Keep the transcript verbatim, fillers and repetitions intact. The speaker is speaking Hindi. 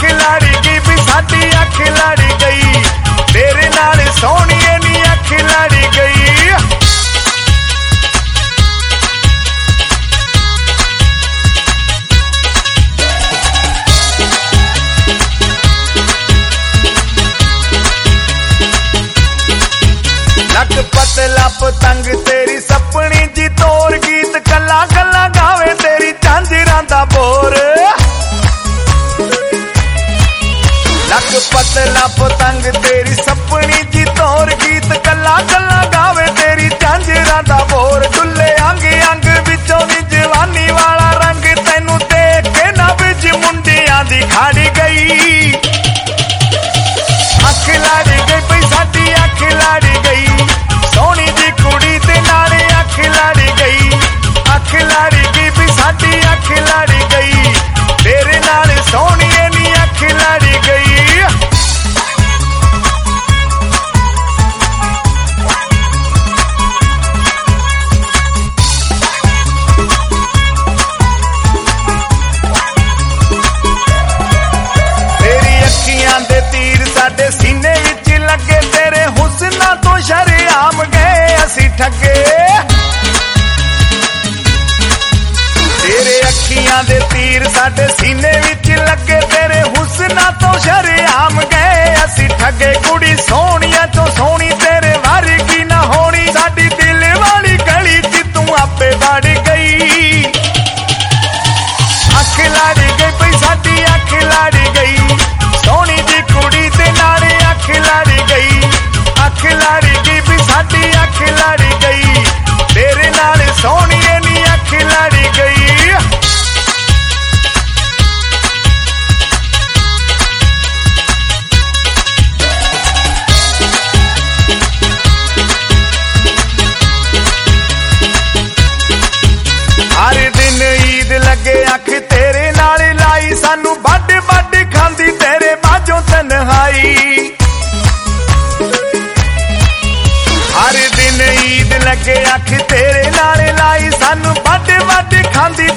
अख लड़ गई भी साडी अख लड़ गई, तेरे नाल सोहणिए नी अख लड़ गई। नक पतला पतंग तेरी सपनी जी तोर, गीत कला कला गावे तेरी झांजरां दा बोर। नक पतला पतंग तेरी सपनी जी तोर, गीत कला कला गावे तेरी झांजरां दा बोर। डुले अंग अंग विचों दी जवानी वाला रंग, तैनू देख के ना विच मुंडियां दी खड़ गई। अख लड़ गई पई साडी अख लड़ गई, सोहनी जी कुड़ी ते नाल अख लड़ गई। अख लड़ गई भी साडी अख लड़ गई, तेरे नाल सोहणिए नी अख लड़ गई। तेरी अखियां दे तीर साडे सीने विच लगे, तेरे हुस्ना तो शरेआम गए असी ठगे। तेरे अखियां दे तीर साडे सीने विच लगे, तेरे हुस्ना तो शरेआम गए असी ठगे। कुड़ी सोहणिया चो सोहनी तेरे वर्गी ना होनी, साडी दिल वाली गली च तू आपे वड़ गई। अख लड़ गई पई साडी अख लड़ गई, सोहनी जी कुड़ी ते नाल अख लड़ गई। अख लड़ गई भी साडी अख लड़ गई, तेरे नाल सोहणिए नी अख लड़ गई। हर दिन ईद लगे अख तेरे नाल लाई, सानू बड बड खांदी तेरे बाजों तन्हाई। हर दिन ईद लगे अख तेरे नाल लाई, सानू बड बड खांदी